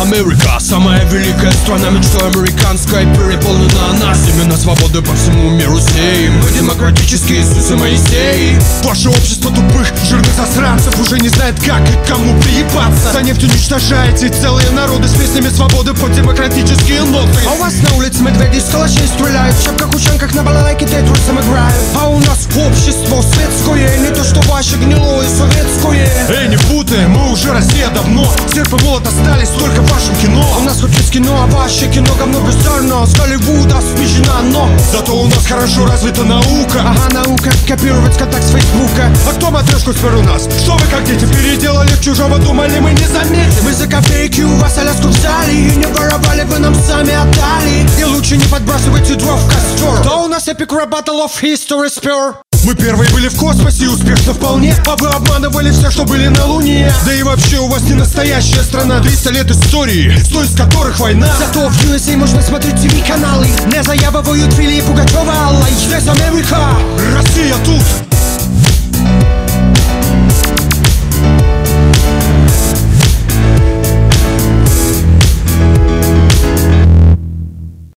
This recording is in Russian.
Америка, самая великая страна, мечтой американской переполнена нас. Именно свободы по всему миру сеем. Мы демократические Иисусы Моисеи. Ваше общество тупых, жирных засранцев уже не знает, как и кому приебаться. За нефть уничтожаете целые народы с песнями свободы под демократические ноты. А у вас на улице медведи с калачей стреляют, в шапках-ушанках на балалайке тетрусом играют. А у нас общество светское, не то что ваше гнилое советское. Эй, не путаем, мы уже Россия давно. Серп и молот остались только в вашем кино. А у нас хоть есть кино, а ваше кино говно бездарно. С Голливуда спизжено, но зато у нас хорошо развита наука. Ага, наука, копировать контакт с Фейсбука. А кто матрешку спер у нас? Что вы как дети переделали в чужого, думали мы не заметим? Мы за копейки у вас Аляску взяли и не воровали, вы нам сами отдали. И лучше не подбрасывайте дров в костер. Кто у нас Epic Rap Battle of History спер? Мы первые были в космосе и успешно вполне. А вы обманывали всех, что были на Луне. Да и вообще у вас не настоящая страна. 300 лет истории, 100 из которых война. Зато в USA можно смотреть ТВ-каналы. Не заявывают Фили Пугачева, Алла. Здесь Америка, Россия тут.